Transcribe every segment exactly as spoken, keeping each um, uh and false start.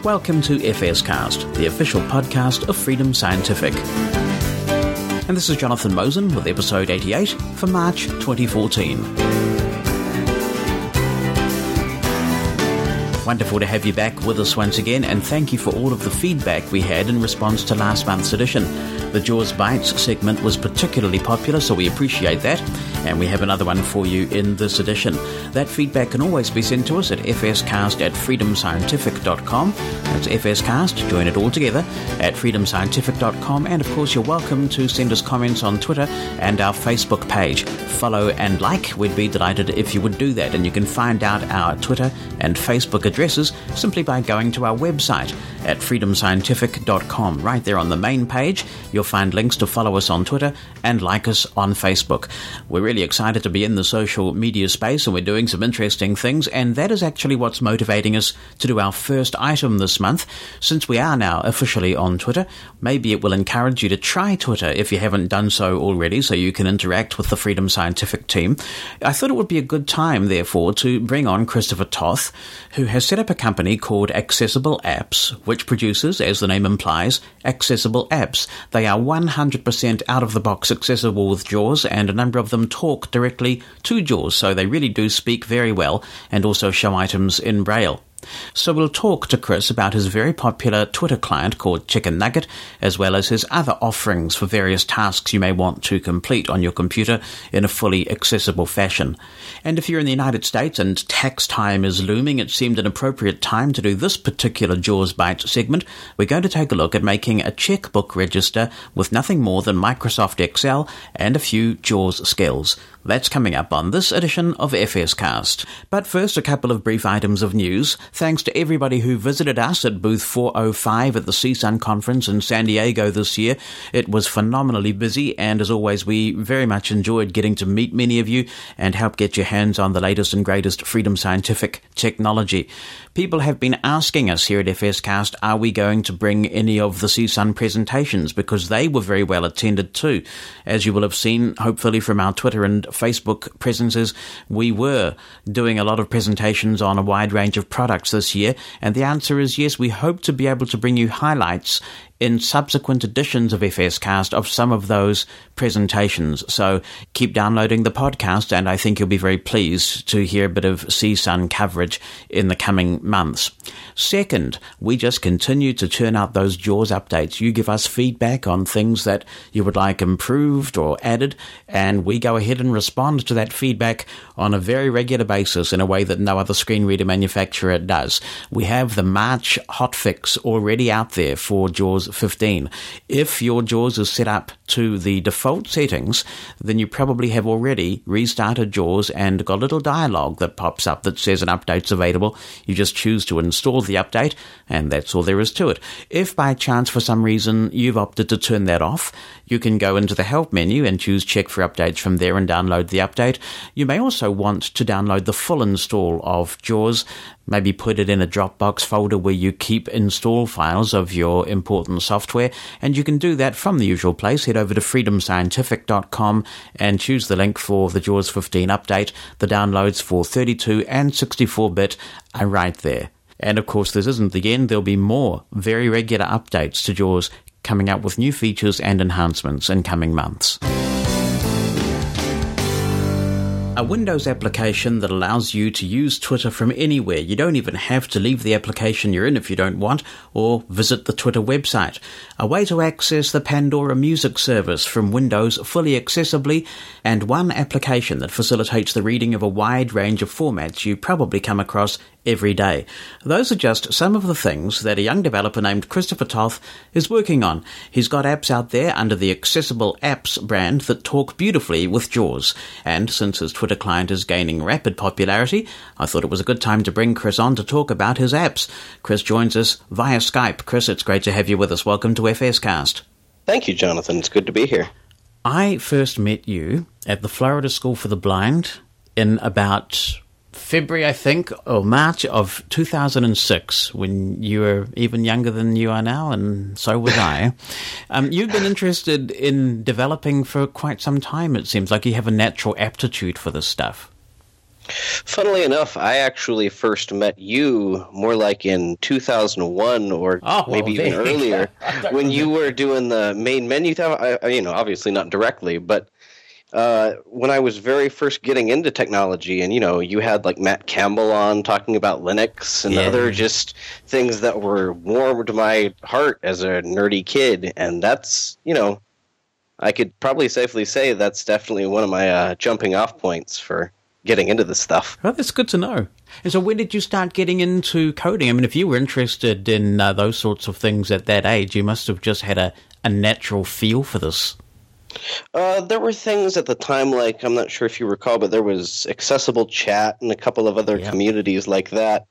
Welcome to F S Cast, the official podcast of Freedom Scientific. And this is Jonathan Mosen with episode eighty-eight for March twenty fourteen. Wonderful to have you back with us once again, and thank you for all of the feedback we had in response to last month's edition. The Jaws Bites segment was particularly popular, so we appreciate that, and we have another one for you in this edition. That feedback can always be sent to us at fscast at freedomscientific dot com. That's fscast, join it all together, at freedomscientific dot com, and of course you're welcome to send us comments on Twitter and our Facebook page. Follow and like, we'd be delighted if you would do that, and you can find out our Twitter and Facebook addresses simply by going to our website at freedomscientific dot com. Right there on the main page, you'll find links to follow us on Twitter and like us on Facebook. We're really excited to be in the social media space, and we're doing some interesting things, and that is actually what's motivating us to do our first item this month. Since we are now officially on Twitter, maybe it will encourage you to try Twitter if you haven't done so already, so you can interact with the Freedom Scientific team. I thought it would be a good time, therefore, to bring on Christopher Toth, who has set up a company called Accessible Apps, which produces, as the name implies, accessible apps. They are one hundred percent out-of-the-box accessible with JAWS, and a number of them talk directly to JAWS, so they really do speak very well and also show items in Braille. So we'll talk to Chris about his very popular Twitter client called Chicken Nugget, as well as his other offerings for various tasks you may want to complete on your computer in a fully accessible fashion. And if you're in the United States and tax time is looming, it seemed an appropriate time to do this particular JAWS Bite segment. We're going to take a look at making a checkbook register with nothing more than Microsoft Excel and a few JAWS skills. That's coming up on this edition of F S Cast. But first, a couple of brief items of news. Thanks to everybody who visited us at booth four oh five at the C S U N conference in San Diego this year. It was phenomenally busy, and as always, we very much enjoyed getting to meet many of you and help get your hands on the latest and greatest Freedom Scientific technology. People have been asking us here at F S Cast, are we going to bring any of the C S U N presentations, because they were very well attended too. As you will have seen, hopefully from our Twitter and Facebook presences, we were doing a lot of presentations on a wide range of products this year, and the answer is yes, we hope to be able to bring you highlights in subsequent editions of F S Cast of some of those presentations. So keep downloading the podcast, and I think you'll be very pleased to hear a bit of C S U N coverage in the coming months. Second, we just continue to churn out those JAWS updates. You give us feedback on things that you would like improved or added, and we go ahead and respond to that feedback on a very regular basis in a way that no other screen reader manufacturer does. We have the March hotfix already out there for JAWS fifteen. If your JAWS is set up to the default settings, then you probably have already restarted JAWS and got a little dialogue that pops up that says an update's available. You just choose to install the update, and that's all there is to it. If by chance for some reason you've opted to turn that off, you can go into the help menu and choose check for updates from there and download the update. You may also want to download the full install of JAWS, maybe put it in a Dropbox folder where you keep install files of your important software, and you can do that from the usual place. Head over to freedom scientific dot com and choose the link for the JAWS fifteen update. The downloads for thirty-two and sixty-four bit are right there. And of course, this isn't the end. There'll be more very regular updates to JAWS coming up with new features and enhancements in coming months. A Windows application that allows you to use Twitter from anywhere. You don't even have to leave the application you're in if you don't want, or visit the Twitter website. A way to access the Pandora music service from Windows fully accessibly, and one application that facilitates the reading of a wide range of formats you probably come across every day. Those are just some of the things that a young developer named Christopher Toth is working on. He's got apps out there under the Accessible Apps brand that talk beautifully with JAWS. And since his Twitter client is gaining rapid popularity, I thought it was a good time to bring Chris on to talk about his apps. Chris joins us via Skype. Chris, it's great to have you with us. Welcome to F S Cast. Thank you, Jonathan. It's good to be here. I first met you at the Florida School for the Blind in about February, I think, or March of two thousand six, when you were even younger than you are now, and so was I. Um, you've been interested in developing for quite some time, it seems like you have a natural aptitude for this stuff. Funnily enough, I actually first met you more like in two thousand one or oh, maybe well, even earlier when you were doing the main menu. Th- I, you know, obviously not directly, but uh, when I was very first getting into technology, and you know, you had like Matt Campbell on talking about Linux and yeah. other just things that were warm to my heart as a nerdy kid, and that's, you know, I could probably safely say that's definitely one of my uh, jumping off points for getting into this stuff. Well, that's good to know. And so when did you start getting into coding? I mean, if you were interested in uh, those sorts of things at that age, you must have just had a, a natural feel for this. Uh, there were things at the time, like, I'm not sure if you recall, but there was Accessible Chat and a couple of other yeah. communities like that.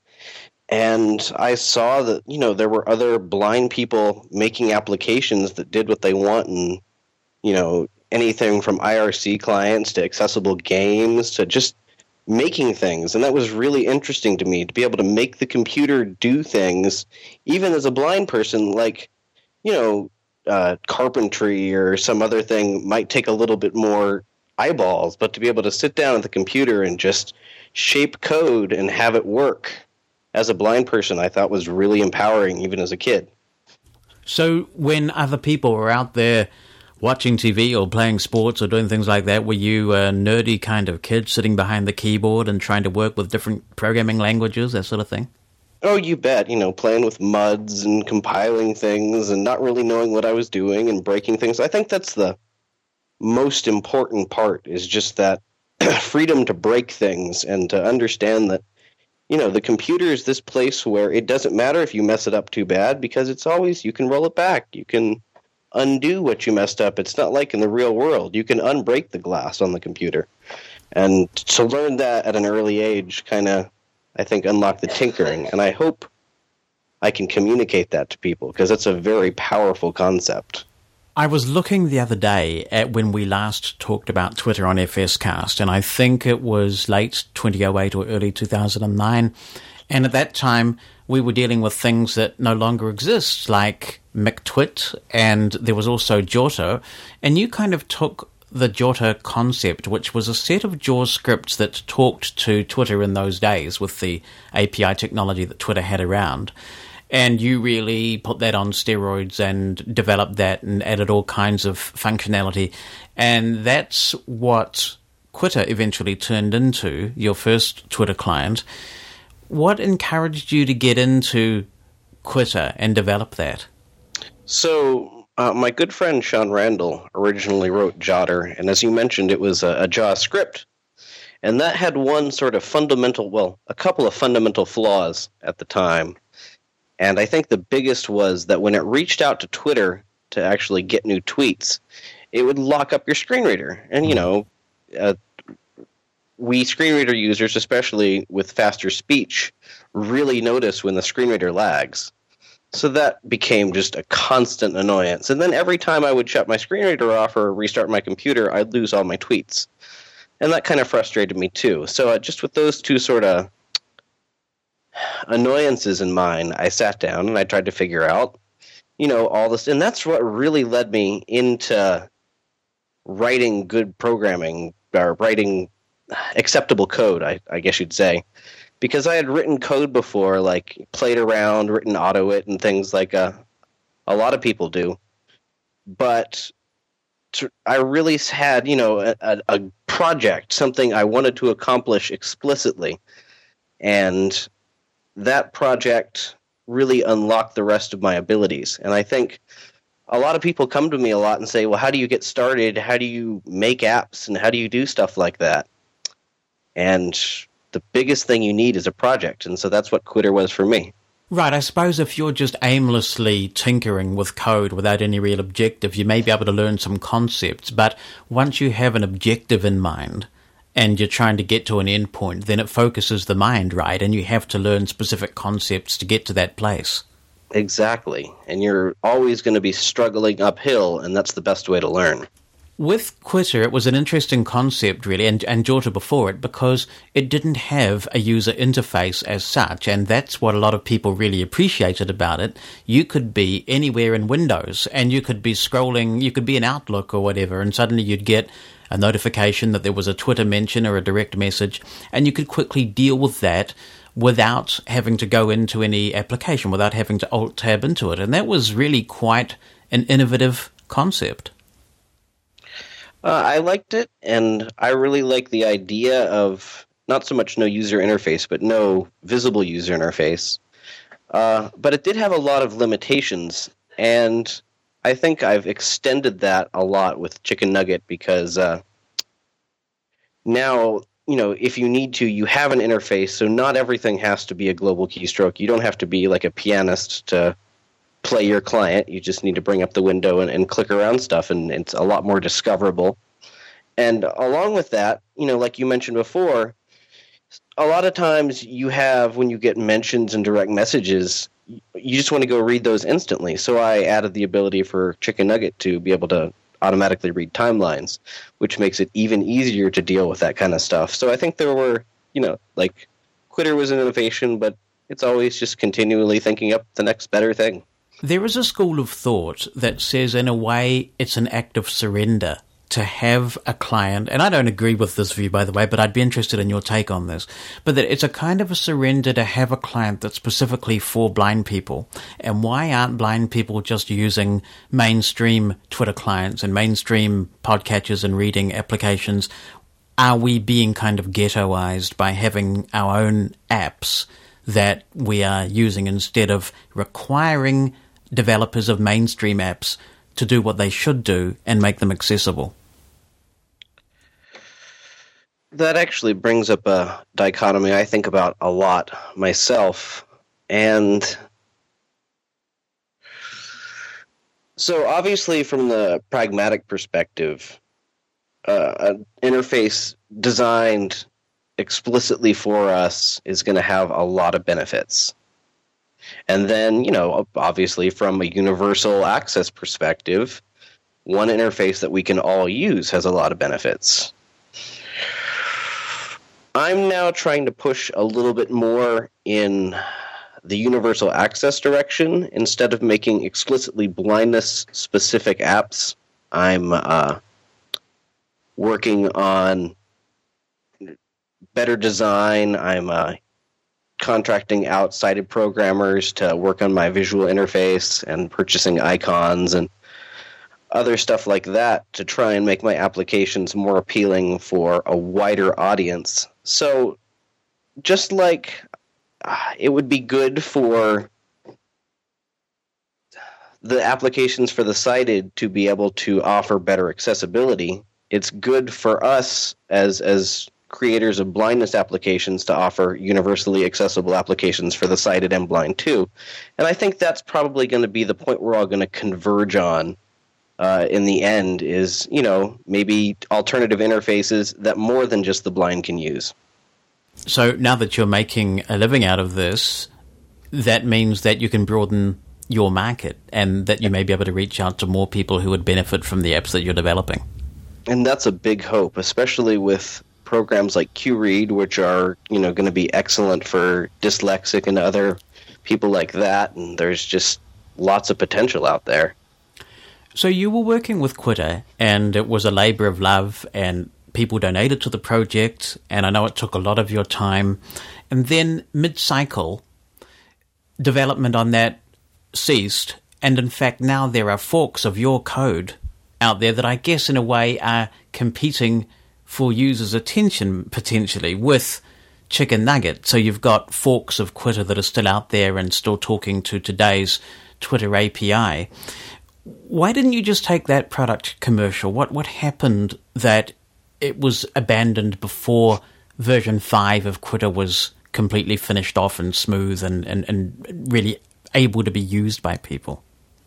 And I saw that, you know, there were other blind people making applications that did what they want, and, you know, anything from I R C clients to accessible games to just making things. And that was really interesting to me, to be able to make the computer do things, even as a blind person, like, you know, uh, carpentry or some other thing might take a little bit more eyeballs, but to be able to sit down at the computer and just shape code and have it work as a blind person, I thought was really empowering, even as a kid. So when other people were out there watching T V or playing sports or doing things like that, were you a nerdy kind of kid sitting behind the keyboard and trying to work with different programming languages, that sort of thing? Oh, you bet. You know, playing with M U Ds and compiling things and not really knowing what I was doing and breaking things. I think that's the most important part, is just that freedom to break things and to understand that, you know, the computer is this place where it doesn't matter if you mess it up too bad, because it's always, you can roll it back. You can undo what you messed up. It's not like in the real world. You can unbreak the glass on the computer. And to learn that at an early age kind of, I think, unlocked the tinkering. And I hope I can communicate that to people, because it's a very powerful concept. I was looking the other day at when we last talked about Twitter on F S Cast, and I think it was late twenty oh eight or early two thousand nine. And at that time, we were dealing with things that no longer exist, like McTwit, and there was also Giotto. And you kind of took the Giotto concept, which was a set of JAWS scripts that talked to Twitter in those days with the A P I technology that Twitter had around. And you really put that on steroids and developed that and added all kinds of functionality. And that's what Quitter eventually turned into, your first Twitter client. What encouraged you to get into Quitter and develop that? So, uh, my good friend Sean Randall originally wrote Jotter, and as you mentioned, it was a, a JAWS script. And that had one sort of fundamental, well, a couple of fundamental flaws at the time. And I think the biggest was that when it reached out to Twitter to actually get new tweets, it would lock up your screen reader. And, you know, uh, we screen reader users, especially with faster speech, really notice when the screen reader lags. So that became just a constant annoyance. And then every time I would shut my screen reader off or restart my computer, I'd lose all my tweets. And that kind of frustrated me too. So uh, just with those two sort of annoyances in mind, I sat down and I tried to figure out, you know, all this. And that's what really led me into writing good programming, or writing acceptable code, I, I guess you'd say. Because I had written code before, like played around, written AutoIt and things like a, a lot of people do. But to, I really had, you know, a, a project, something I wanted to accomplish explicitly. And that project really unlocked the rest of my abilities. And I think a lot of people come to me a lot and say, well, how do you get started? How do you make apps? And how do you do stuff like that? And the biggest thing you need is a project. And so that's what Quitter was for me. Right. I suppose if you're just aimlessly tinkering with code without any real objective, you may be able to learn some concepts. But once you have an objective in mind and you're trying to get to an endpoint, then it focuses the mind, right? And you have to learn specific concepts to get to that place. Exactly. And you're always going to be struggling uphill, and that's the best way to learn. With Quitter, it was an interesting concept, really, and, and Giotto before it, because it didn't have a user interface as such, and that's what a lot of people really appreciated about it. You could be anywhere in Windows, and you could be scrolling, you could be in Outlook or whatever, and suddenly you'd get a notification that there was a Twitter mention or a direct message, and you could quickly deal with that without having to go into any application, without having to alt-tab into it. And that was really quite an innovative concept. Uh, I liked it, and I really like the idea of not so much no user interface, but no visible user interface. Uh, but it did have a lot of limitations, and I think I've extended that a lot with Chicken Nugget because uh, now, you know, if you need to, you have an interface, so not everything has to be a global keystroke. You don't have to be like a pianist to play your client. You just need to bring up the window and, and click around stuff, and it's a lot more discoverable. And along with that, you know, like you mentioned before, a lot of times you have, when you get mentions and direct messages, you just want to go read those instantly. So I added the ability for Chicken Nugget to be able to automatically read timelines, which makes it even easier to deal with that kind of stuff. So I think there were, you know, like Quitter was an innovation, but it's always just continually thinking up the next better thing. There is a school of thought that says, in a way, it's an act of surrender to have a client, and I don't agree with this view, by the way, but I'd be interested in your take on this, but that it's a kind of a surrender to have a client that's specifically for blind people. And why aren't blind people just using mainstream Twitter clients and mainstream podcatchers and reading applications? Are we being kind of ghettoized by having our own apps that we are using instead of requiring developers of mainstream apps to do what they should do and make them accessible? That actually brings up a dichotomy I think about a lot myself. And so obviously from the pragmatic perspective, uh, an interface designed explicitly for us is going to have a lot of benefits. And then, you know, obviously from a universal access perspective, one interface that we can all use has a lot of benefits. I'm now trying to push a little bit more in the universal access direction. Instead of making explicitly blindness-specific apps, I'm uh, working on better design. I'm uh, contracting out sighted programmers to work on my visual interface and purchasing icons and other stuff like that to try and make my applications more appealing for a wider audience. So just like uh, it would be good for the applications for the sighted to be able to offer better accessibility, it's good for us as as creators of blindness applications to offer universally accessible applications for the sighted and blind too. And I think that's probably going to be the point we're all going to converge on uh, in the end is, you know, maybe alternative interfaces that more than just the blind can use. So now that you're making a living out of this, that means that you can broaden your market and that you may be able to reach out to more people who would benefit from the apps that you're developing. And that's a big hope, especially with programs like QRead, which are, you know, going to be excellent for dyslexic and other people like that. And there's just lots of potential out there. So you were working with Quitter, and it was a labor of love, and people donated to the project, and I know it took a lot of your time. And then mid-cycle, development on that ceased, and in fact now there are forks of your code out there that I guess in a way are competing for users' attention potentially with Chicken Nugget. So you've got forks of Quitter that are still out there and still talking to today's Twitter A P I. Why didn't you just take that product commercial? What what happened that it was abandoned before version five of Quitter was completely finished off and smooth and, and, and really able to be used by people?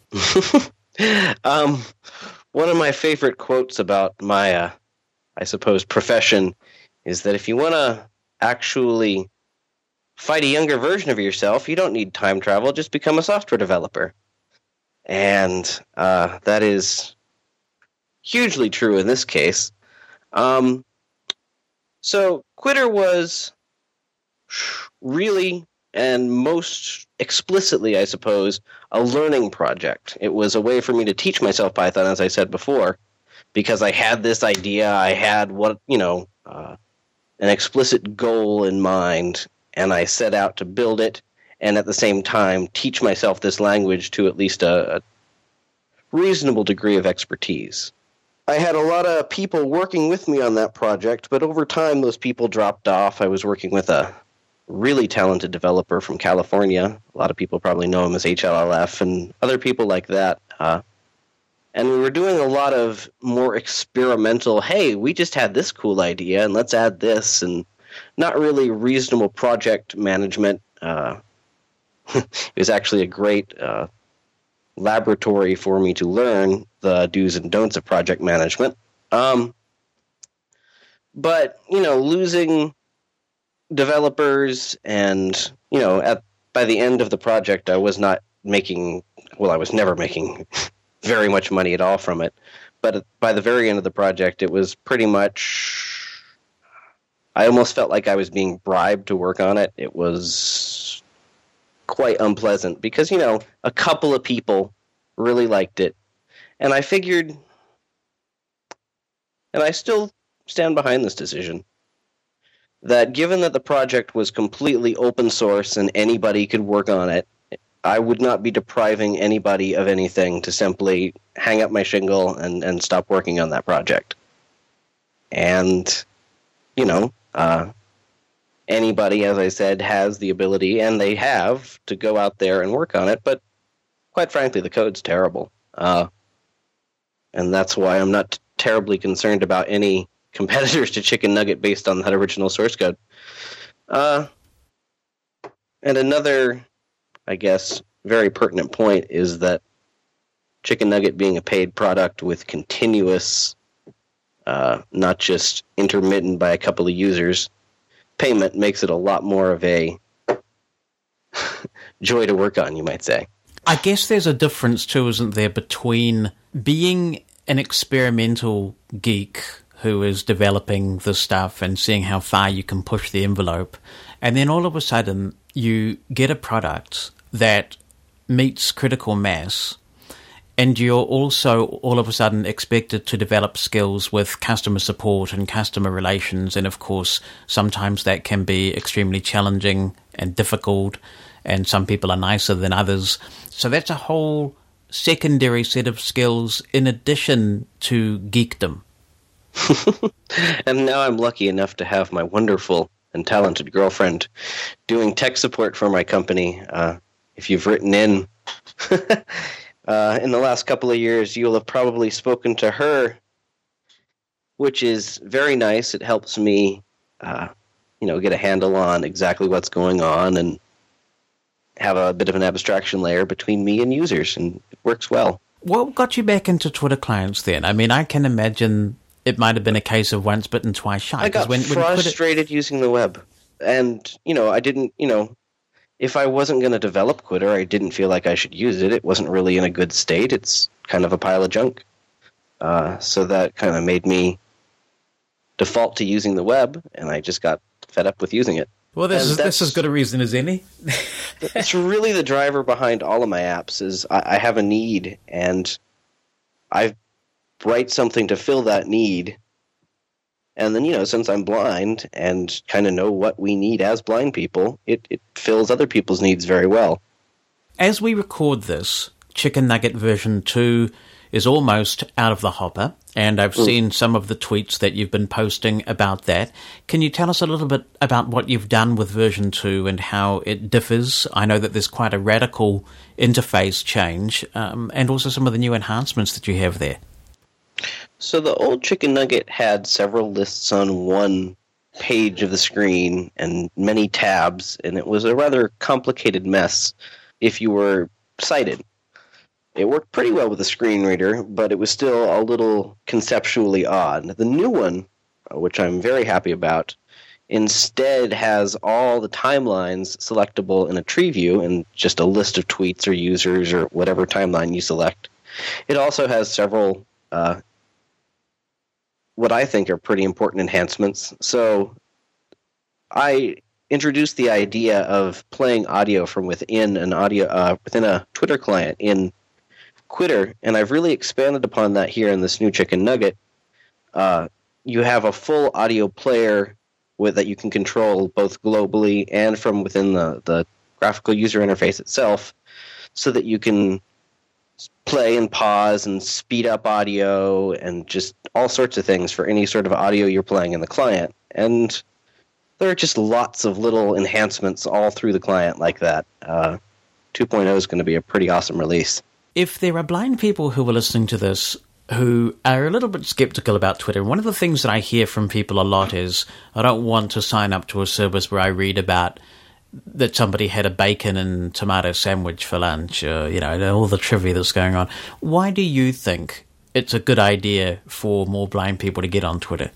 um, one of my favorite quotes about my, uh, I suppose, profession is that if you want to actually fight a younger version of yourself, you don't need time travel, just become a software developer. And uh, that is hugely true in this case. Um, so Quitter was really, and most explicitly, I suppose, a learning project. It was a way for me to teach myself Python, as I said before. because I had this idea, I had what, you know, uh, an explicit goal in mind, and I set out to build it, and at the same time teach myself this language to at least a, a reasonable degree of expertise. I had a lot of people working with me on that project, but over time those people dropped off. I was working with a really talented developer from California. A lot of people probably know him as H L L F and other people like that. Uh, and we were doing a lot of more experimental, hey, we just had this cool idea and let's add this, and not really reasonable project management. Uh, it was actually a great uh, laboratory for me to learn the do's and don'ts of project management. Um, but, you know, losing developers and, you know, at by the end of the project, I was not making, well, I was never making very much money at all from it. But by the very end of the project, it was pretty much, I almost felt like I was being bribed to work on it. It was quite unpleasant because, you know, a couple of people really liked it. And I figured, and I still stand behind this decision, that given that the project was completely open source and anybody could work on it, I would not be depriving anybody of anything to simply hang up my shingle and, and stop working on that project. And, you know, uh, anybody, as I said, has the ability, and they have, to go out there and work on it, but quite frankly, the code's terrible. Uh, and that's why I'm not terribly concerned about any competitors to Chicken Nugget based on that original source code. Uh, and another, I guess, very pertinent point is that Chicken Nugget being a paid product with continuous, uh, not just intermittent by a couple of users, payment makes it a lot more of a joy to work on, you might say. I guess there's a difference too, isn't there, between being an experimental geek who is developing this stuff and seeing how far you can push the envelope, and then all of a sudden you get a product that meets critical mass, and you're also all of a sudden expected to develop skills with customer support and customer relations, and of course sometimes that can be extremely challenging and difficult, and some people are nicer than others. So that's a whole secondary set of skills in addition to geekdom. And now I'm lucky enough to have my wonderful and talented girlfriend doing tech support for my company. Uh, if you've written in uh, in the last couple of years, you'll have probably spoken to her, which is very nice. It helps me, uh, you know, get a handle on exactly what's going on and have a bit of an abstraction layer between me and users, and it works well. What got you back into Twitter clients then? I mean, I can imagine it might have been a case of once bitten, twice shy. I got when, frustrated when using the web. And, you know, I didn't, you know, if I wasn't going to develop Quitter, I didn't feel like I should use it. It wasn't really in a good state. It's kind of a pile of junk. Uh, so that kind of made me default to using the web, and I just got fed up with using it. Well, this is this as good a reason as any. It's really the driver behind all of my apps is I, I have a need, and I write something to fill that need. And then, you know, since I'm blind and kind of know what we need as blind people, it, it fills other people's needs very well. As we record this, Chicken Nugget version two is almost out of the hopper, and I've mm. seen some of the tweets that you've been posting about that. Can you tell us a little bit about what you've done with version two and how it differs? I know that there's quite a radical interface change, um, and also some of the new enhancements that you have there. So the old Chicken Nugget had several lists on one page of the screen and many tabs, and it was a rather complicated mess if you were sighted. It worked pretty well with a screen reader, but it was still a little conceptually odd. The new one, which I'm very happy about, instead has all the timelines selectable in a tree view and just a list of tweets or users or whatever timeline you select. It also has several uh, what I think are pretty important enhancements. So I introduced the idea of playing audio from within an audio uh, within a Twitter client in Quitter, and I've really expanded upon that here in this new Chicken Nugget. Uh, you have a full audio player with that you can control both globally and from within the, the graphical user interface itself, so that you can play and pause and speed up audio and just all sorts of things for any sort of audio you're playing in the client. And there are just lots of little enhancements all through the client like that. Uh, two point oh is going to be a pretty awesome release. If there are blind people who are listening to this who are a little bit skeptical about Twitter, one of the things that I hear from people a lot is, I don't want to sign up to a service where I read about that somebody had a bacon and tomato sandwich for lunch, or, you know, all the trivia that's going on. Why do you think it's a good idea for more blind people to get on Twitter?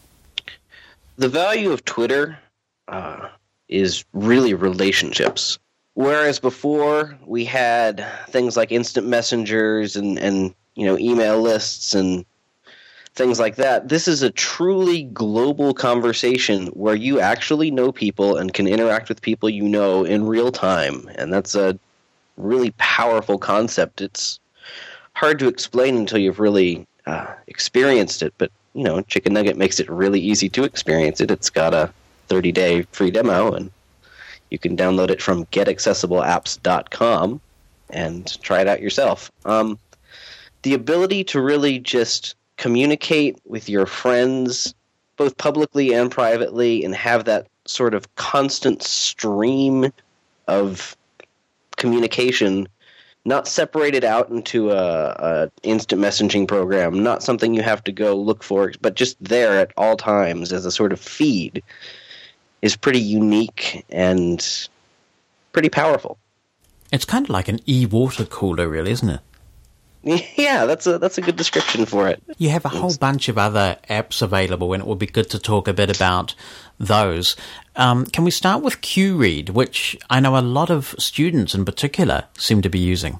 The value of Twitter uh, is really relationships. Whereas before we had things like instant messengers and, and you know email lists and things like that, this is a truly global conversation where you actually know people and can interact with people you know in real time. And that's a really powerful concept. It's hard to explain until you've really uh, experienced it. But, you know, Chicken Nugget makes it really easy to experience it. It's got a thirty-day free demo, and you can download it from get accessible apps dot com and try it out yourself. Um, the ability to really just communicate with your friends, both publicly and privately, and have that sort of constant stream of communication, not separated out into a, a instant messaging program, not something you have to go look for, but just there at all times as a sort of feed, is pretty unique and pretty powerful. It's kind of like an e-water cooler, really, isn't it? Yeah, that's a that's a good description for it. You have a whole bunch of other apps available, and it would be good to talk a bit about those. Um, can we start with QRead, which I know a lot of students in particular seem to be using?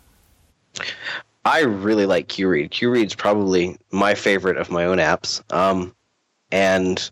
I really like QRead. QRead's probably my favorite of my own apps. Um, and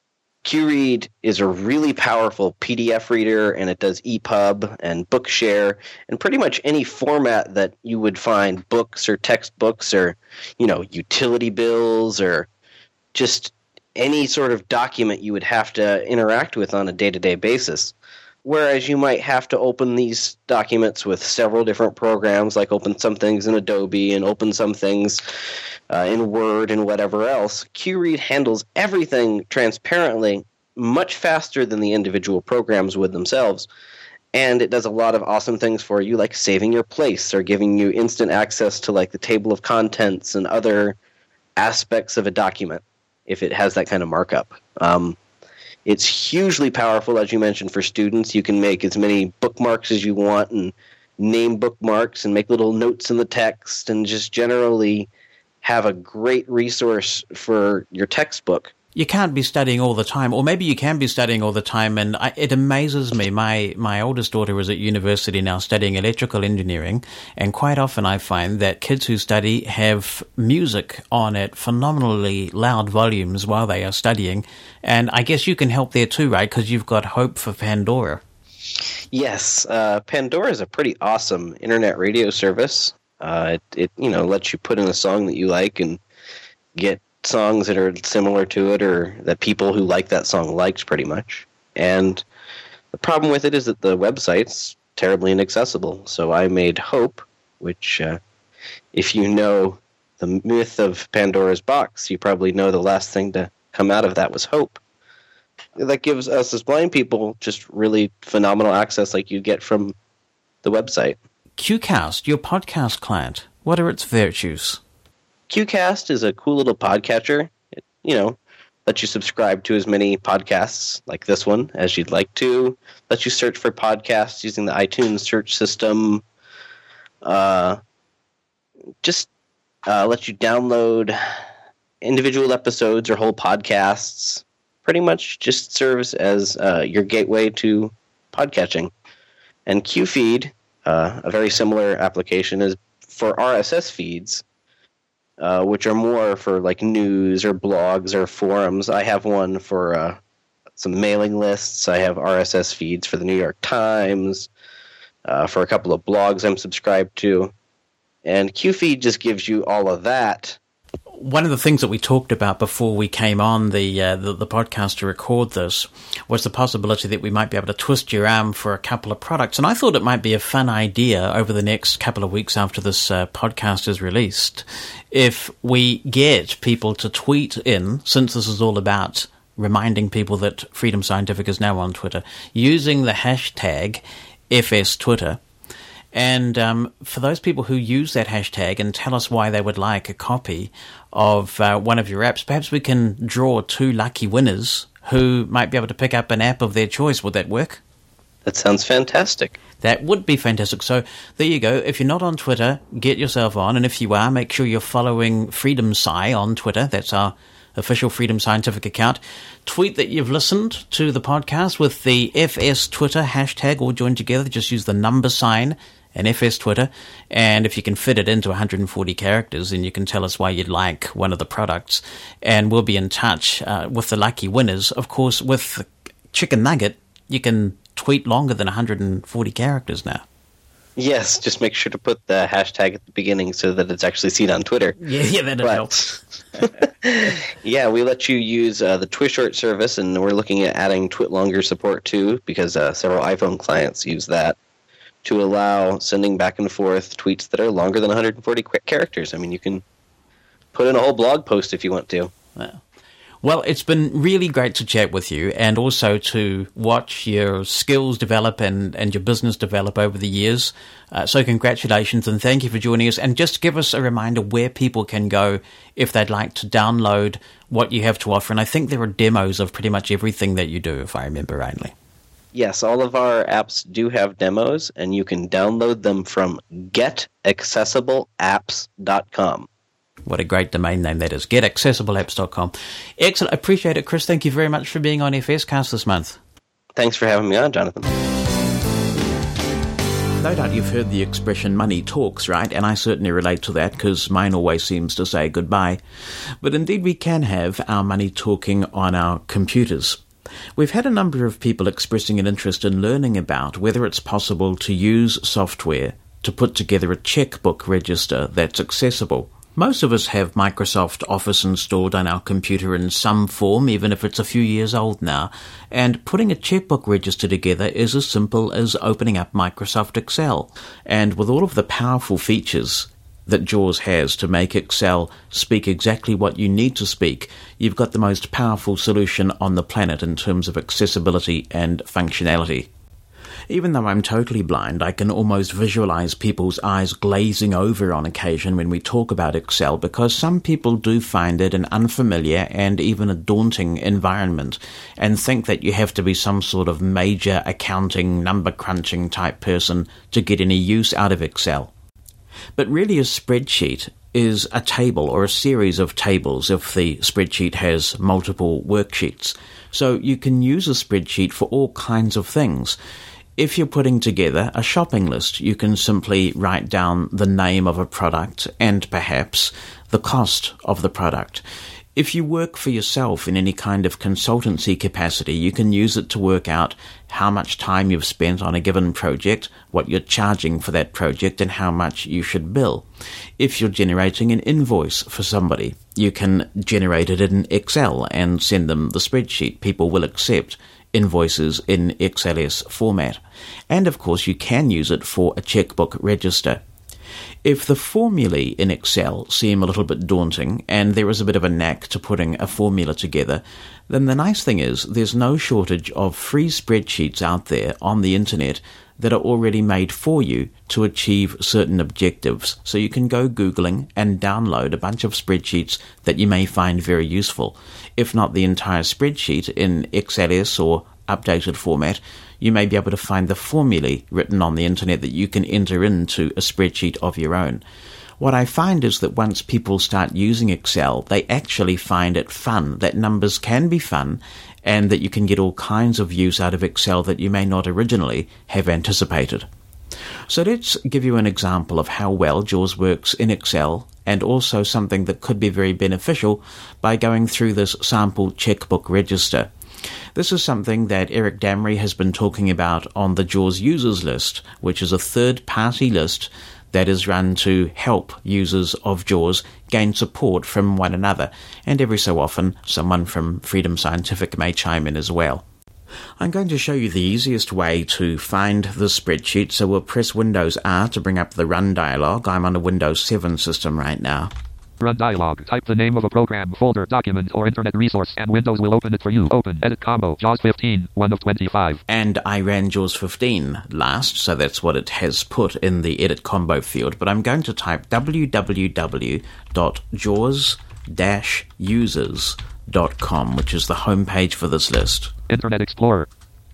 QRead is a really powerful P D F reader, and it does E P U B and Bookshare and pretty much any format that you would find books or textbooks or, you know, utility bills or just any sort of document you would have to interact with on a day-to-day basis. Whereas you might have to open these documents with several different programs, like open some things in Adobe and open some things uh, in Word and whatever else. QRead handles everything transparently much faster than the individual programs would themselves. And it does a lot of awesome things for you, like saving your place or giving you instant access to like the table of contents and other aspects of a document if it has that kind of markup. Um, It's hugely powerful, as you mentioned, for students. You can make as many bookmarks as you want and name bookmarks and make little notes in the text and just generally have a great resource for your textbook. You can't be studying all the time, or maybe you can be studying all the time, and I, it amazes me. My my oldest daughter is at university now studying electrical engineering, and quite often I find that kids who study have music on at phenomenally loud volumes while they are studying, and I guess you can help there too, right, because you've got Hope for Pandora. Yes, uh, Pandora is a pretty awesome internet radio service. Uh, it, it you know lets you put in a song that you like and get songs that are similar to it or that people who like that song liked pretty much. And the problem with it is that the website's terribly inaccessible. So I made Hope, which uh, if you know the myth of Pandora's box, you probably know the last thing to come out of that was Hope. That gives us as blind people just really phenomenal access like you get from the website. QCast, your podcast client, what are its virtues? QCast is a cool little podcatcher. It, you know, lets you subscribe to as many podcasts like this one as you'd like to. Lets you search for podcasts using the iTunes search system. Uh, just uh, lets you download individual episodes or whole podcasts. Pretty much just serves as uh, your gateway to podcatching. And QFeed, uh, a very similar application, is for R S S feeds. Uh, which are more for like news or blogs or forums. I have one for uh, some mailing lists. I have R S S feeds for the New York Times, uh, for a couple of blogs I'm subscribed to. And QFeed just gives you all of that. One of the things that we talked about before we came on the, uh, the the podcast to record this was the possibility that we might be able to twist your arm for a couple of products. And I thought it might be a fun idea over the next couple of weeks after this uh, podcast is released if we get people to tweet in, since this is all about reminding people that Freedom Scientific is now on Twitter, using the hashtag F S Twitter. And um, for those people who use that hashtag and tell us why they would like a copy of uh, one of your apps, perhaps we can draw two lucky winners who might be able to pick up an app of their choice. Would that work? That sounds fantastic. That would be fantastic. So there you go. If you're not on Twitter, get yourself on. And if you are, make sure you're following Freedom Sci on Twitter. That's our official Freedom Scientific account. Tweet that you've listened to the podcast with the F S Twitter hashtag all joined together. Just use the number sign and F S Twitter, and if you can fit it into one hundred forty characters, then you can tell us why you'd like one of the products, and we'll be in touch uh, with the lucky winners. Of course, with Chicken Nugget, you can tweet longer than one hundred forty characters now. Yes, just make sure to put the hashtag at the beginning so that it's actually seen on Twitter. Yeah, yeah, that'll help. Yeah, we let you use uh, the Twishort service, and we're looking at adding TwitLonger support too, because uh, several iPhone clients use that to allow sending back and forth tweets that are longer than one hundred forty characters. I mean, you can put in a whole blog post if you want to. Wow. Well, it's been really great to chat with you and also to watch your skills develop and, and your business develop over the years. Uh, so congratulations and thank you for joining us. And just give us a reminder where people can go if they'd like to download what you have to offer. And I think there are demos of pretty much everything that you do, if I remember rightly. Yes, all of our apps do have demos, and you can download them from get accessible apps dot com. What a great domain name that is, get accessible apps dot com. Excellent. I appreciate it, Chris. Thank you very much for being on F S Cast this month. Thanks for having me on, Jonathan. No doubt you've heard the expression money talks, right? And I certainly relate to that because mine always seems to say goodbye. But indeed we can have our money talking on our computers. We've had a number of people expressing an interest in learning about whether it's possible to use software to put together a checkbook register that's accessible. Most of us have Microsoft Office installed on our computer in some form, even if it's a few years old now, and putting a checkbook register together is as simple as opening up Microsoft Excel. And with all of the powerful features that JAWS has to make Excel speak exactly what you need to speak, you've got the most powerful solution on the planet in terms of accessibility and functionality. Even though I'm totally blind, I can almost visualize people's eyes glazing over on occasion when we talk about Excel, because some people do find it an unfamiliar and even a daunting environment and think that you have to be some sort of major accounting, number crunching type person to get any use out of Excel. But really a spreadsheet is a table or a series of tables if the spreadsheet has multiple worksheets. So you can use a spreadsheet for all kinds of things. If you're putting together a shopping list, you can simply write down the name of a product and perhaps the cost of the product. If you work for yourself in any kind of consultancy capacity, you can use it to work out how much time you've spent on a given project, what you're charging for that project, and how much you should bill. If you're generating an invoice for somebody, you can generate it in Excel and send them the spreadsheet. People will accept invoices in X L S format. And of course, you can use it for a checkbook register. If the formulae in Excel seem a little bit daunting and there is a bit of a knack to putting a formula together, then the nice thing is there's no shortage of free spreadsheets out there on the internet that are already made for you to achieve certain objectives. So you can go Googling and download a bunch of spreadsheets that you may find very useful. If not the entire spreadsheet in X L S or updated format, you may be able to find the formulae written on the internet that you can enter into a spreadsheet of your own. What I find is that once people start using Excel, they actually find it fun, that numbers can be fun, and that you can get all kinds of use out of Excel that you may not originally have anticipated. So let's give you an example of how well JAWS works in Excel, and also something that could be very beneficial by going through this sample checkbook register. This is something that Eric Damry has been talking about on the JAWS users list, which is a third-party list that is run to help users of JAWS gain support from one another, and every so often someone from Freedom Scientific may chime in as well. I'm going to show you the easiest way to find the spreadsheet, so we'll press Windows R to bring up the Run dialog. I'm on a Windows seven system right now. Run dialog. Type the name of a program, folder, document, or internet resource, and Windows will open it for you. Open. Edit combo. JAWS fifteen. one of twenty-five. And I ran JAWS fifteen last, so that's what it has put in the edit combo field. But I'm going to type w w w dot jaws dash users dot com, which is the homepage for this list. Internet Explorer.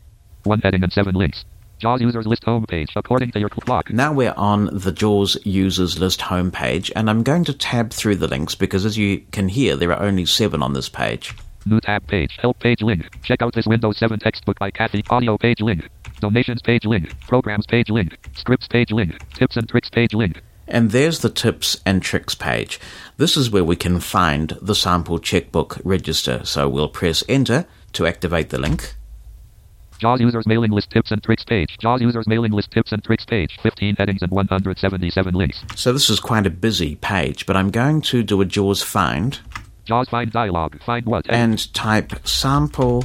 One heading and seven links. JAWS users list homepage according to your clock. Now we're on the JAWS users list homepage, and I'm going to tab through the links because, as you can hear, there are only seven on this page. New tab page. Help page link. Check out this Windows seven textbook by Kathy. Audio page link. Donations page link. Programs page link. Scripts page link. Tips and tricks page link. And there's the tips and tricks page. This is where we can find the sample checkbook register. So we'll press enter to activate the link. JAWS users mailing list tips and tricks page. JAWS users mailing list tips and tricks page. fifteen headings and one hundred seventy-seven links. So this is quite a busy page, but I'm going to do a JAWS find. JAWS find dialog. Find what? And type sample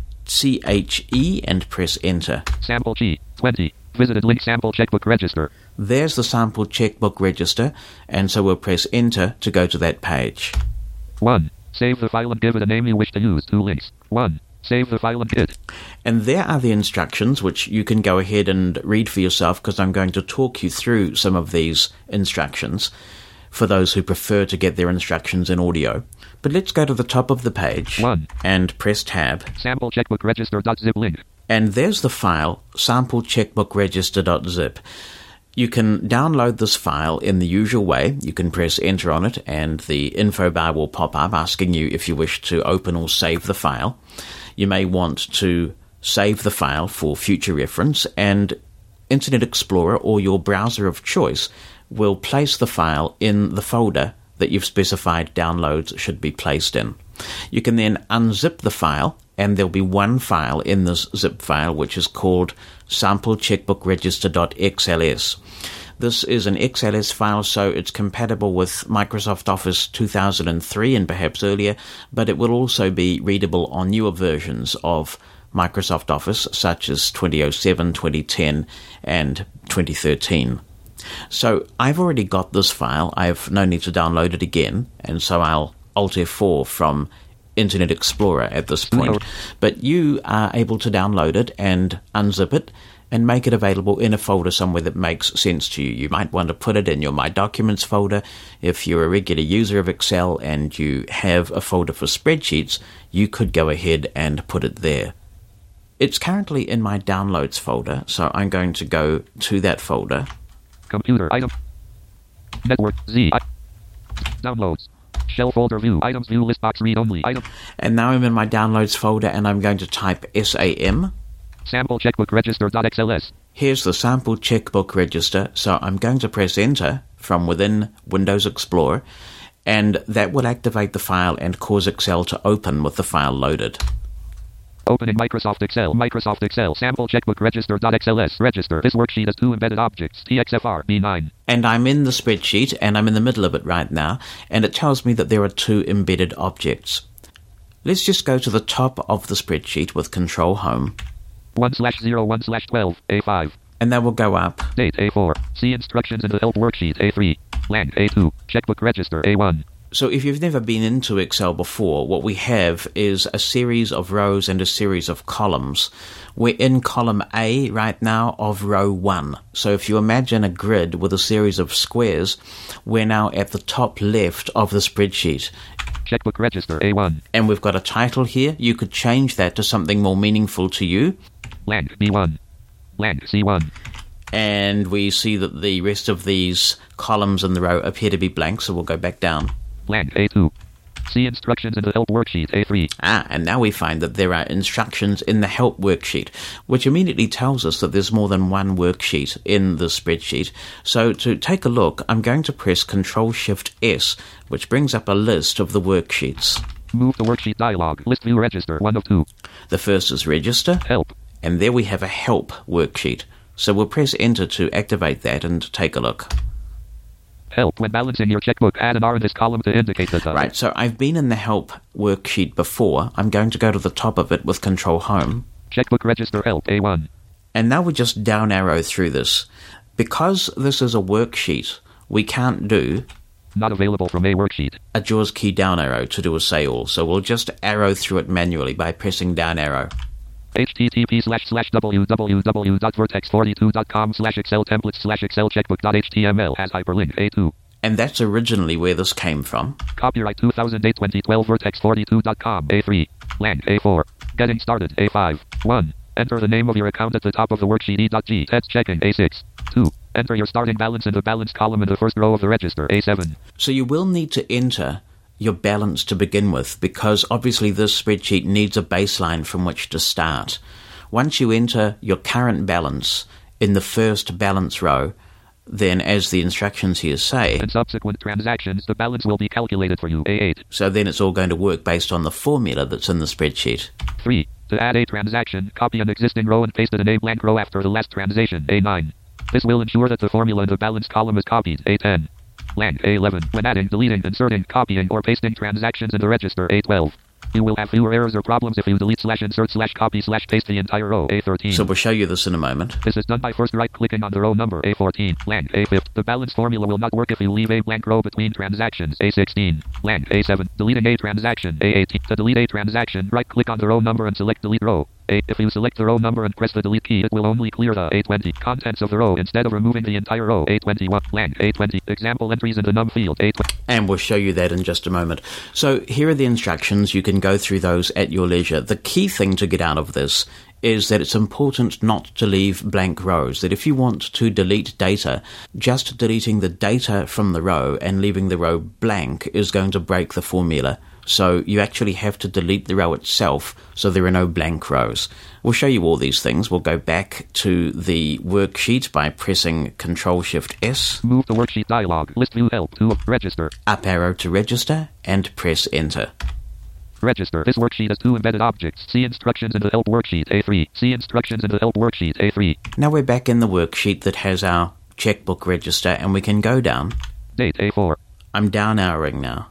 C H E and press enter. Sample G twenty. Visited link sample checkbook register. There's the sample checkbook register, and so we'll press enter to go to that page. one. Save the file and give it a name you wish to use. Two links. one. Save the file and hit. And there are the instructions, which you can go ahead and read for yourself, because I'm going to talk you through some of these instructions for those who prefer to get their instructions in audio. But let's go to the top of the page One. and press tab. Sample checkbook register.zip link. And there's the file, sample checkbook register.zip. You can download this file in the usual way. You can press enter on it, and the info bar will pop up asking you if you wish to open or save the file. You may want to save the file for future reference, and Internet Explorer or your browser of choice will place the file in the folder that you've specified downloads should be placed in. You can then unzip the file, and there'll be one file in this zip file which is called sample checkbook register.xls. This is an X L S file, so it's compatible with Microsoft Office two thousand three and perhaps earlier, but it will also be readable on newer versions of Microsoft Office, such as twenty oh seven, twenty ten, and twenty thirteen. So I've already got this file. I have no need to download it again, and so I'll Alt F four from Internet Explorer at this point. But you are able to download it and unzip it and make it available in a folder somewhere that makes sense to you. You might want to put it in your My Documents folder. If you're a regular user of Excel and you have a folder for spreadsheets, you could go ahead and put it there. It's currently in my Downloads folder, so I'm going to go to that folder. Computer item. Network Z. I, downloads. Shell folder view. Items view list box read only. Item. And now I'm in my Downloads folder, and I'm going to type S A M. Sample checkbook register.xls. Here's the sample checkbook register, so I'm going to press enter from within Windows Explorer, and that will activate the file and cause Excel to open with the file loaded. Opening Microsoft Excel. Microsoft Excel. Sample checkbook register.xls. Register. This worksheet has two embedded objects. T X F R B nine. And I'm in the spreadsheet, and I'm in the middle of it right now, and it tells me that there are two embedded objects. Let's just go to the top of the spreadsheet with Control Home. one slash zero one slash twelve A five. And that will go up. Date A four. See instructions in the help worksheet A three. Lang A two. Checkbook register A one. So if you've never been into Excel before, what we have is a series of rows and a series of columns. We're in column A right now of row one. So if you imagine a grid with a series of squares, we're now at the top left of the spreadsheet. Checkbook register A one. And we've got a title here. You could change that to something more meaningful to you. Lang B one. Lang C one. And we see that the rest of these columns in the row appear to be blank, so we'll go back down. Lang A two. See instructions in the help worksheet A three. Ah, and now we find that there are instructions in the help worksheet, which immediately tells us that there's more than one worksheet in the spreadsheet. So to take a look, I'm going to press Control Shift S, which brings up a list of the worksheets. Move the worksheet dialog. List view register one of two. The first is Register. Help. And there we have a help worksheet. So we'll press enter to activate that and take a look. Help. When balancing your checkbook, add an R in this column to indicate the time. Right, so I've been in the help worksheet before. I'm going to go to the top of it with Control Home. Checkbook register help A one. And now we just down arrow through this. Because this is a worksheet, we can't do Not available from a worksheet. a JAWS key down arrow to do a say all. So we'll just arrow through it manually by pressing down arrow. http slash slash www.vertex42.com slash excel templates slash excel checkbook.html has hyperlink A two. And that's originally where this came from. Copyright two thousand eight twenty twelve vertex forty-two dot com A three. Lang A four. Getting started A five. one. Enter the name of your account at the top of the worksheet E.G. Text checking A six. two. Enter your starting balance in the balance column in the first row of the register A seven. So you will need to enter your balance to begin with, because obviously this spreadsheet needs a baseline from which to start. Once you enter your current balance in the first balance row, then as the instructions here say, In subsequent transactions, the balance will be calculated for you A eight. so then it's all going to work based on the formula that's in the spreadsheet. three. To add a transaction, copy an existing row and paste it in a blank row after the last transaction A nine. This will ensure that the formula in the balance column is copied A ten. Lang A eleven. When adding, deleting, inserting, copying, or pasting transactions in the register A twelve. You will have fewer errors or problems if you delete slash insert slash copy slash paste the entire row A thirteen. So we'll show you this in a moment. This is done by first right-clicking on the row number A fourteen. Lang A fifteen. The balance formula will not work if you leave a blank row between transactions A sixteen. Lang A seven. Deleting a transaction A eighteen. To delete a transaction, right-click on the row number and select delete row. A. If you select the row number and press the delete key, it will only clear the A twenty contents of the row instead of removing the entire row A twenty-one. Lang A twenty. Example entries in the num field A twenty. And we'll show you that in just a moment. So here are the instructions. You can go through those at your leisure. The key thing to get out of this is that it's important not to leave blank rows. That if you want to delete data, just deleting the data from the row and leaving the row blank is going to break the formula. So you actually have to delete the row itself so there are no blank rows. We'll show you all these things. We'll go back to the worksheet by pressing Control Shift S. Move the worksheet dialog. List view help to register. Up arrow to register and press Enter. Register. This worksheet has two embedded objects. See instructions in the help worksheet A three. See instructions in the help worksheet A three. Now we're back in the worksheet that has our checkbook register, and we can go down. Date A four. I'm down arrowing now.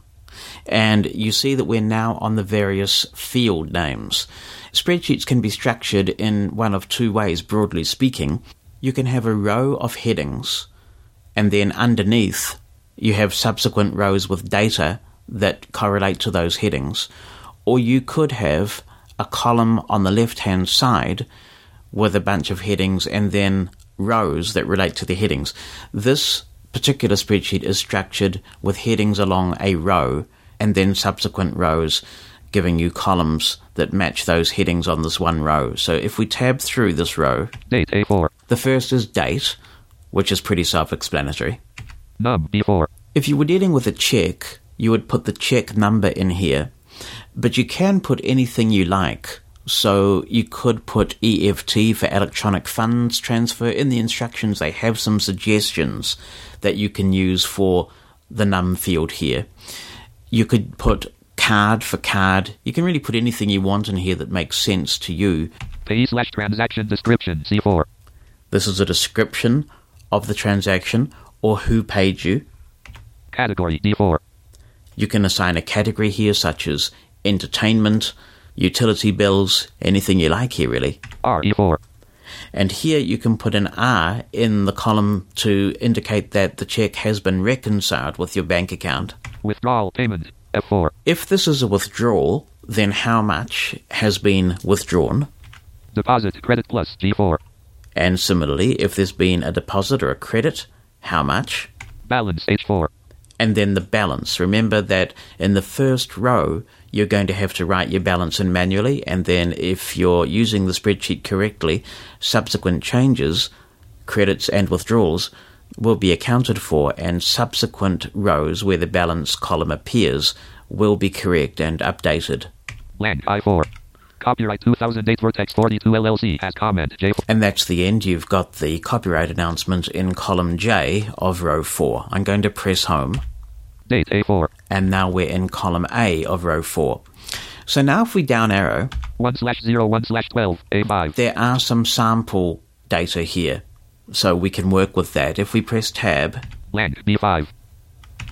And you see that we're now on the various field names. Spreadsheets can be structured in one of two ways, broadly speaking. You can have a row of headings, and then underneath you have subsequent rows with data that correlate to those headings. Or you could have a column on the left-hand side with a bunch of headings and then rows that relate to the headings. This particular spreadsheet is structured with headings along a row and then subsequent rows giving you columns that match those headings on this one row. So if we tab through this row, Date A four. the first is date, which is pretty self-explanatory. Num B four. If you were dealing with a check, you would put the check number in here, but you can put anything you like. So you could put E F T for electronic funds transfer. In the instructions, they have some suggestions that you can use for the num field here. You could put card for card. You can really put anything you want in here that makes sense to you. Pay slash transaction description C four. This is a description of the transaction or who paid you. Category D four. You can assign a category here, such as entertainment, utility bills, anything you like here, really. R E four. And here you can put an R in the column to indicate that the check has been reconciled with your bank account. Withdrawal payment F four. If this is a withdrawal, then how much has been withdrawn? Deposit credit plus G four. And similarly, if there's been a deposit or a credit, how much? Balance H four. And then the balance. Remember that in the first row, you're going to have to write your balance in manually, and then if you're using the spreadsheet correctly, subsequent changes, credits and withdrawals, will be accounted for, and subsequent rows where the balance column appears will be correct and updated. Lang I four. Copyright two thousand eight Vertex forty-two L L C has comment J four. And that's the end. You've got the copyright announcement in column J of row four. I'm going to press home. Date A four. And now we're in column A of row four. So now if we down arrow, one slash zero one slash twelve A five. there are some sample data here. So we can work with that. If we press tab, Lang B five.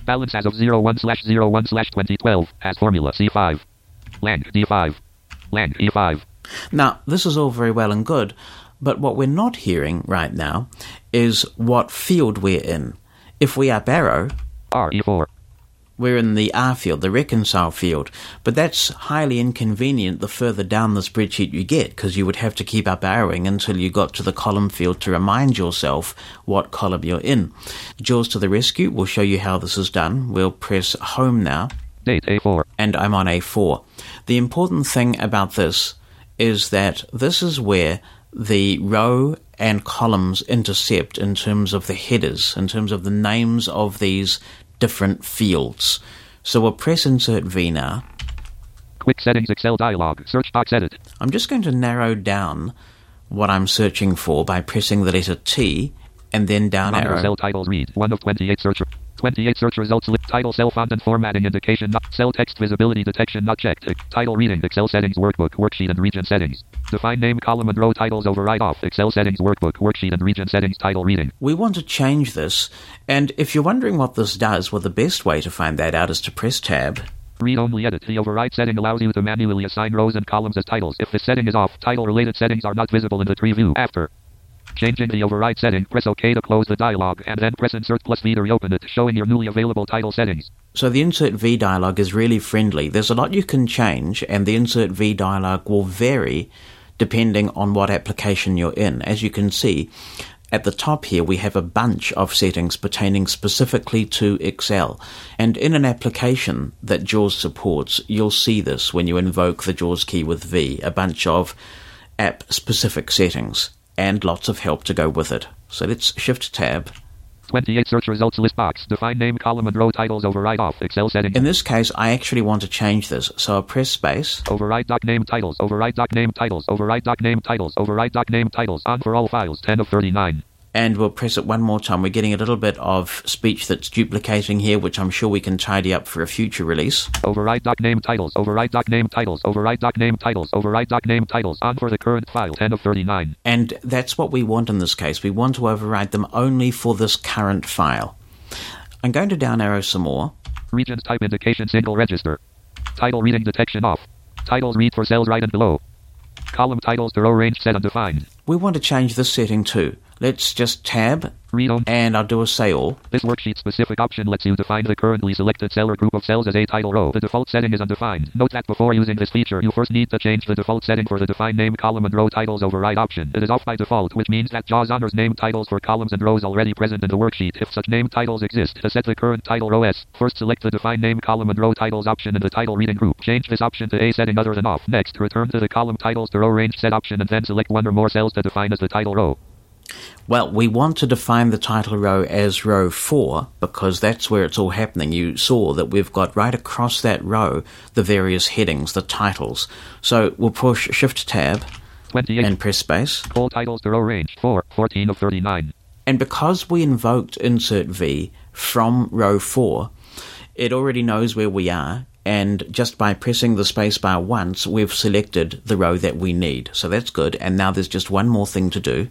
Balance as of zero one slash zero one slash twenty twelve. Has formula C five. Lang D five. Lang E five. Now, this is all very well and good, but what we're not hearing right now is what field we're in. If we up arrow, R E four. We're in the R field, the reconcile field, but that's highly inconvenient the further down the spreadsheet you get, because you would have to keep up arrowing until you got to the column field to remind yourself what column you're in. Jaws to the rescue, we'll show you how this is done. We'll press home now. Date A four. And I'm on A four. The important thing about this is that this is where the row and columns intercept in terms of the headers, in terms of the names of these different fields. So we'll press Insert V now. Quick Settings Excel dialog. Search box edit. I'm just going to narrow down what I'm searching for by pressing the letter T and then down Number arrow. Cell titles read. one of twenty-eight search. twenty-eight search results. List title cell font and formatting indication not cell text visibility detection not checked. Title reading Excel settings workbook worksheet and region settings. Define name column and row titles override off. Excel settings workbook worksheet and region settings title reading. We want to change this, and if you're wondering what this does, well, the best way to find that out is to press Tab. Read only edit. The override setting allows you to manually assign rows and columns as titles. If this setting is off, title related settings are not visible in the tree view. After changing the override setting, press OK to close the dialog, and then press Insert plus V to reopen it, showing your newly available title settings. So the Insert V dialog is really friendly. There's a lot you can change, and the Insert V dialog will vary depending on what application you're in. As you can see, at the top here we have a bunch of settings pertaining specifically to Excel. And in an application that JAWS supports, you'll see this when you invoke the JAWS key with V, a bunch of app-specific settings, and lots of help to go with it. So let's Shift Tab. twenty-eight search results list box. Define name column and row titles override off. Excel settings. In this case, I actually want to change this, so I'll press space. Override doc name titles. Override doc name titles. Override doc name titles. Override doc name titles. On for all files. ten of thirty-nine. And we'll press it one more time. We're getting a little bit of speech that's duplicating here, which I'm sure we can tidy up for a future release. Override doc name titles. Override doc name titles. Override doc name titles. Override doc name titles. On for the current file. ten of thirty-nine. And that's what we want in this case. We want to override them only for this current file. I'm going to down arrow some more. Regions type indication single register. Title reading detection off. Titles read for cells right and below. Column titles to row range set undefined. We want to change this setting too. Let's just tab, Read on. and I'll do a say all. This worksheet specific option lets you define the currently selected cell or group of cells as a title row. The default setting is undefined. Note that before using this feature, you first need to change the default setting for the define name column and row titles override option. It is off by default, which means that JAWS honors name titles for columns and rows already present in the worksheet. If such name titles exist, to set the current title row as, first select the define name column and row titles option in the title reading group. Change this option to a setting other than off. Next, return to the column titles to row range set option and then select one or more cells to define as the title row. Well, we want to define the title row as row four because that's where it's all happening. You saw that we've got right across that row the various headings, the titles. So we'll push Shift Tab twenty-eight and press space. All titles to row range four, fourteen of thirty-nine. And because we invoked Insert V from row four, it already knows where we are. And just by pressing the spacebar once, we've selected the row that we need. So that's good. And now there's just one more thing to do.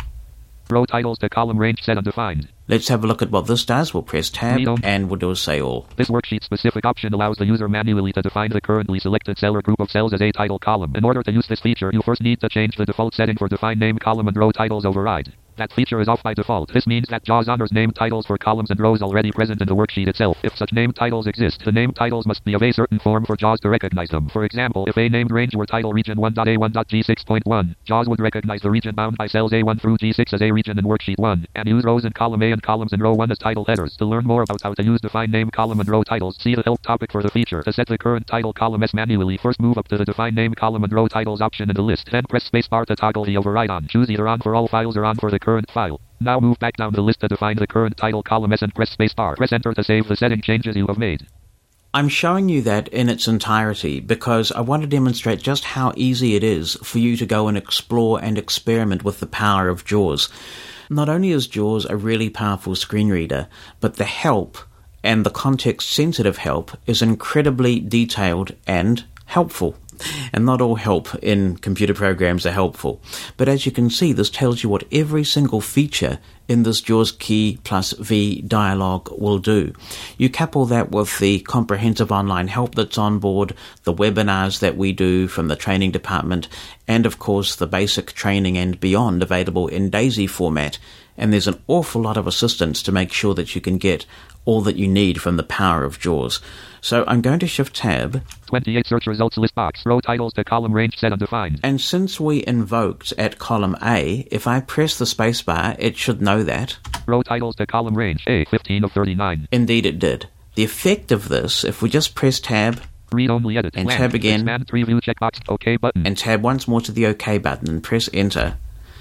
Row titles to column range set undefined. Let's have a look at what this does. We'll press Tab, Read on. and we'll do a say all. This worksheet-specific option allows the user manually to define the currently selected cell or group of cells as a title column. In order to use this feature, you first need to change the default setting for define name column and row titles override. That feature is off by default. This means that JAWS honors name titles for columns and rows already present in the worksheet itself. If such name titles exist, the name titles must be of a certain form for JAWS to recognize them. For example, if a named range were title region one dot A one dot G six point one, JAWS would recognize the region bound by cells A one through G six as a region in worksheet one, and use rows in column A and columns in row one as title headers. To learn more about how to use define name column and row titles, see the help topic for the feature. To set the current title column as manually, first move up to the define name column and row titles option in the list, then press spacebar to toggle the override on. Choose either on for all files or on for the current file. Now move back down the list to define the current title column as and press spacebar. Press enter to save the setting changes you have made. I'm showing you that in its entirety because I want to demonstrate just how easy it is for you to go and explore and experiment with the power of JAWS. Not only is JAWS a really powerful screen reader, but the help, and the context-sensitive help, is incredibly detailed and helpful. And not all help in computer programs are helpful. But as you can see, this tells you what every single feature in this JAWS Key plus V dialog will do. You couple that with the comprehensive online help that's on board, the webinars that we do from the training department, and of course the basic training and beyond available in DAISY format. And there's an awful lot of assistance to make sure that you can get all that you need from the power of JAWS. So I'm going to shift tab. twenty-eight search results list box. Row titles to column range set undefined. And since we invoked at column A, if I press the spacebar, it should know that. Row titles to column range A fifteen of thirty-nine. Indeed it did. The effect of this, if we just press tab, read only edit, and land, tab again, expand preview checkbox, OK button, and tab once more to the OK button and press enter,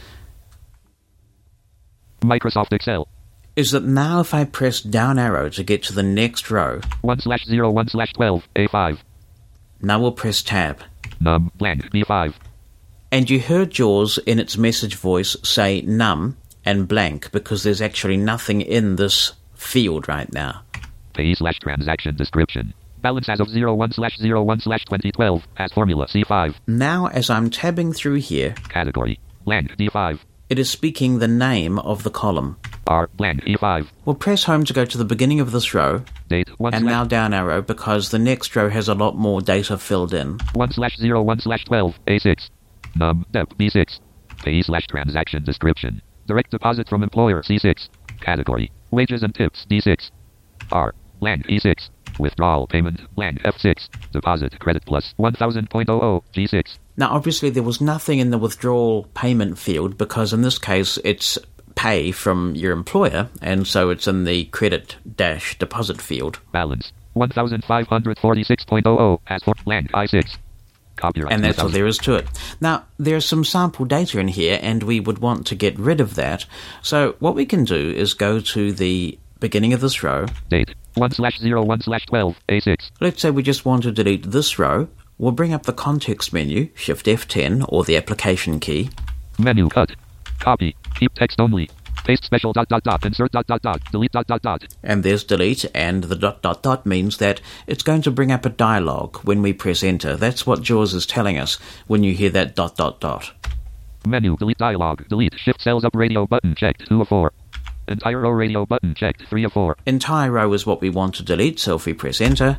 Microsoft Excel, is that now if I press down arrow to get to the next row, one slash zero one slash twelve, A five. Now we'll press tab. Num, blank, B five. And you heard JAWS in its message voice say num and blank because there's actually nothing in this field right now. Pay slash transaction description. Balance as of zero one slash zero one slash twenty twelve as formula C five. Now as I'm tabbing through here, category, blank, D five. It is speaking the name of the column. R, blank, E five. We'll press home to go to the beginning of this row. Date, one and slash, now down arrow because the next row has a lot more data filled in. one slash zero one slash twelve, A six. Num, dep, B six. Pay slash transaction description. Direct deposit from employer, C six. Category, wages and tips, D six. R, blank, E six. Withdrawal payment, blank, F six. Deposit credit plus one thousand point zero zero, G six. Now obviously there was nothing in the withdrawal payment field because in this case it's pay from your employer, and so it's in the credit dash deposit field. Balance one thousand five hundred forty-six point zero zero as for blank I six. Copyright. And that's all there is to it. Now there's some sample data in here and we would want to get rid of that. So what we can do is go to the beginning of this row. Date one slash zero one slash twelve, A six. Let's say we just want to delete this row. We'll bring up the context menu, Shift F ten or the application key. Menu cut. Copy. Keep text only. Paste special dot dot dot. Insert dot dot dot. Delete dot dot dot. And there's delete, and the dot dot dot means that it's going to bring up a dialog when we press enter. That's what JAWS is telling us when you hear that dot dot dot. Menu delete dialog. Delete. Shift cells up radio button checked two of four. Entire row radio button checked three of four. Entire row is what we want to delete, so if we press enter,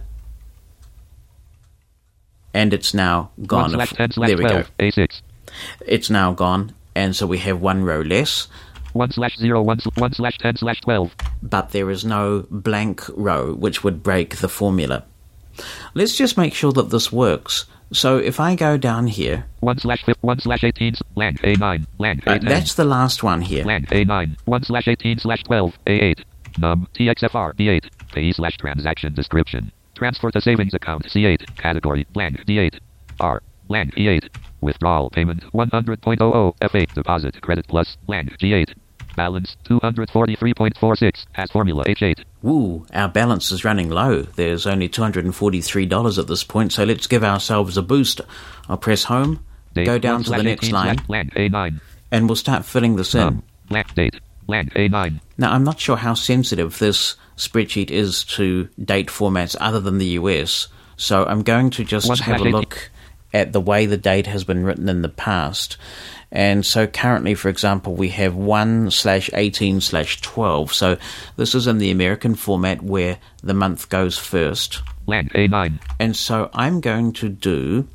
and it's now gone. one slash ten slash there we twelve, go. A six. It's now gone, and so we have one row less. one slash zero one one slash ten slash twelve. But there is no blank row which would break the formula. Let's just make sure that this works. So if I go down here, one slash one slash eighteen blank A nine blank A ten. Uh, that's the last one here. Blank A nine one slash eighteen slash twelve A eight. Num T X F R B eight. Pay slash transaction description. Transfer to savings account C eight. Category blank D eight. R blank E eight. Withdrawal payment one hundred point zero zero F eight. Deposit credit plus blank G eight. Balance two hundred forty-three point four six as formula H eight. Woo, our balance is running low. There's only two hundred forty-three dollars at this point, so let's give ourselves a boost. I'll press home, date, go down to the next line, blank A nine. And we'll start filling this in. Um, blank date, blank A nine. Now, I'm not sure how sensitive this spreadsheet is to date formats other than the U S, so I'm going to just One have a look at the way the date has been written in the past. And so currently, for example, we have one slash eighteen slash twelve. So this is in the American format where the month goes first. Blank A nine. And so I'm going to do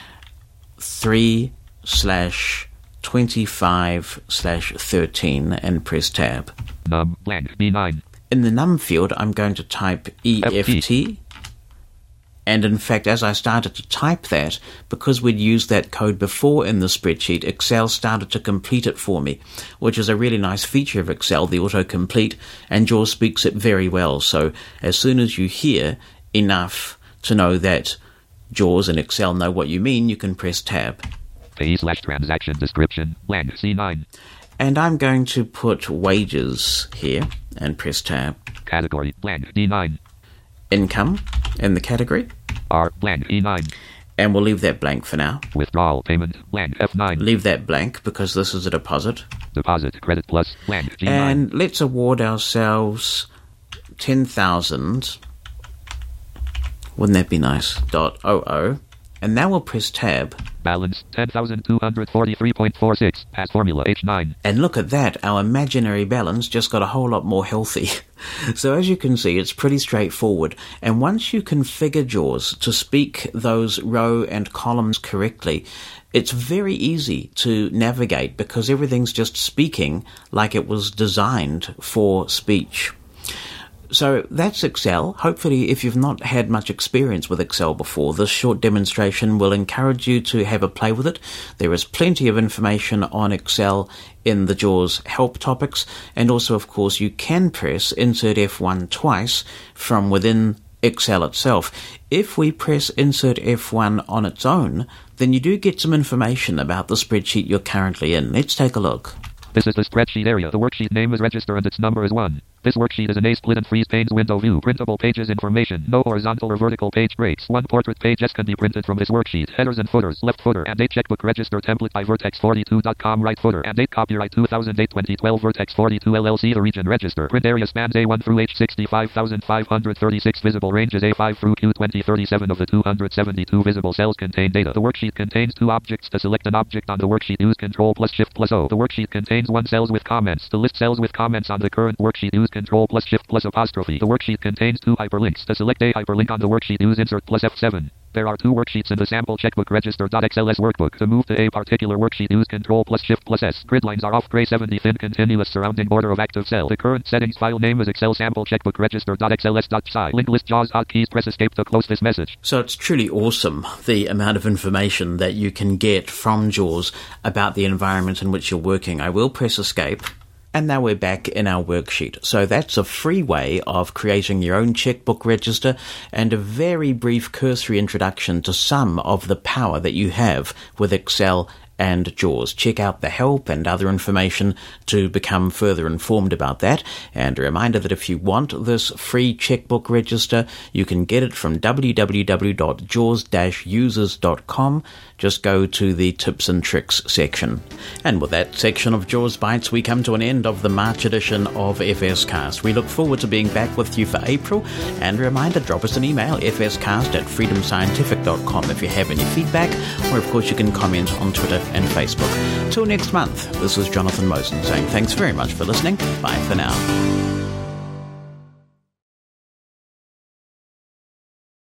three slash twenty-five slash thirteen and press tab. Num blank B nine. In the num field, I'm going to type E F T. And in fact, as I started to type that, because we'd used that code before in the spreadsheet, Excel started to complete it for me, which is a really nice feature of Excel, the autocomplete, and JAWS speaks it very well. So as soon as you hear enough to know that JAWS and Excel know what you mean, you can press tab. Pay slash transaction description, blank C nine. And I'm going to put wages here and press tab. Category, blank D nine. Income in the category. R blank E nine. And we'll leave that blank for now. Withdrawal payment, blank F nine. Leave that blank because this is a deposit. Deposit credit plus, blank G nine. And let's award ourselves ten thousand. Wouldn't that be nice? Dot O O. And now we'll press tab. Balance ten thousand two hundred forty-three point four six. Pass formula H nine. And look at that, our imaginary balance just got a whole lot more healthy. So as you can see, it's pretty straightforward. And once you configure JAWS to speak those row and columns correctly, it's very easy to navigate because everything's just speaking like it was designed for speech. So that's Excel. Hopefully, if you've not had much experience with Excel before, this short demonstration will encourage you to have a play with it. There is plenty of information on Excel in the JAWS help topics, and also, of course, you can press Insert F one twice from within Excel itself. If we press Insert F one on its own, then you do get some information about the spreadsheet you're currently in. Let's take a look. This is the spreadsheet area. The worksheet name is register and its number is one. This worksheet is an A split and freeze panes window view. Printable pages information. No horizontal or vertical page breaks. One portrait page S can be printed from this worksheet. Headers and footers. Left footer and date checkbook register template by vertex forty-two dot com. Right footer and date copyright two thousand eight twenty twelve vertex forty-two L L C. The region register. Print area spans A one through H sixty-five thousand five hundred thirty-six. Visible range is A five through Q twenty thirty-seven. Of the two hundred seventy-two visible cells contain data. The worksheet contains two objects. To select an object on the worksheet, use Control plus Shift plus O. The worksheet contains one cells with comments. To list cells with comments on the current worksheet, use Control plus Shift plus apostrophe. The worksheet contains two hyperlinks. To select a hyperlink on the worksheet, use Insert plus F seven. There are two worksheets in the sample checkbook register.xls workbook. To move to a particular worksheet, use Control plus Shift plus S. Grid lines are off gray seventy thin continuous surrounding border of active cell. The current settings file name is Excel sample checkbook register.xls.psi. Link list JAWS hotkeys. Press escape to close this message. So it's truly awesome, the amount of information that you can get from JAWS about the environment in which you're working. I will press escape. And now we're back in our worksheet. So that's a free way of creating your own checkbook register and a very brief cursory introduction to some of the power that you have with Excel and JAWS. Check out the help and other information to become further informed about that. And a reminder that if you want this free checkbook register, you can get it from w w w dot jaws dash users dot com. Just go to the tips and tricks section. And with that section of JAWS Bites, we come to an end of the March edition of F S Cast. We look forward to being back with you for April. And a reminder, drop us an email, f s cast at freedom scientific dot com if you have any feedback, or of course you can comment on Twitter and Facebook. Till next month, this is Jonathan Mosen saying thanks very much for listening. Bye for now.